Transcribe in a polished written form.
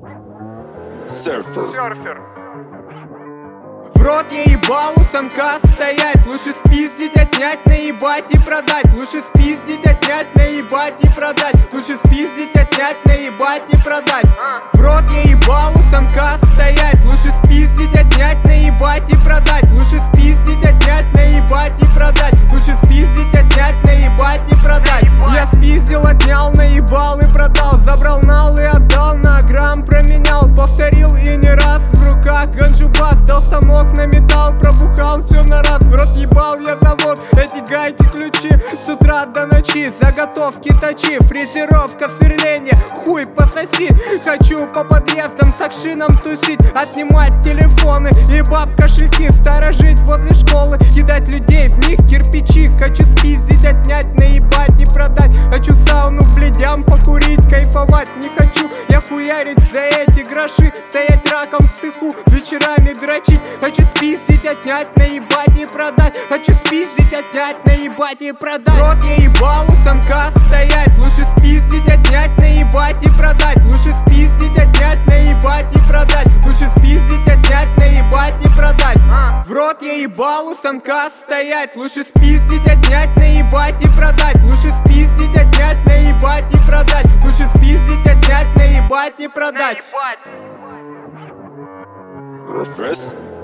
Серфер. В рот я ебал, у самка стоять. Лучше спиздить, отнять, наебать и продать. Лучше спиздить, отнять, наебать и продать. Лучше спиздить, отнять, наебать и продать. В рот я ебал, у самка стоять. Лучше спиздить, отнять, наебать и продать. Лучше спиздить, отнять, наебать и продать. Лучше спиздить, отнять, наебать и продать. Я спиздил, отнял, наебал и продал. Забрал нал и отдал, на грамм променял. Повторил и не раз, в руках ганджубас. Дал станок на металл, пробухал все на раз. В рот ебал я завод, эти гайки ключи. С утра до ночи, заготовки точи. Фрезеровка в сверлении, хуй пососи. Хочу по подъездам с акшином тусить. Отнимать телефоны и баб кошельки. Сторожить возле школы, кидать людей в них кирпичи. Хочу спиздить, отнять, наебать и продать. Хочу в сауну бледям покурить, кайфовать. Не хочу я хуярить за эти гроши. Стоять раком в цеху, вечерами дрочить. Хочу спиздить, отнять, наебать и продать. Хочу спиздить, отнять, наебать и продать. Рот я ебал, у самка стоять. Лучше спиздить, отнять, наебать и продать. Лучше спиздить, отнять, наебать и продать. Лучше спиздить, отнять, наебать и продать. В рот я ебал, у самка стоять. Лучше спиздить, отнять, наебать и продать. Лучше спиздить, отнять, наебать и продать. Лучше спиздить, отнять, наебать и продать. First.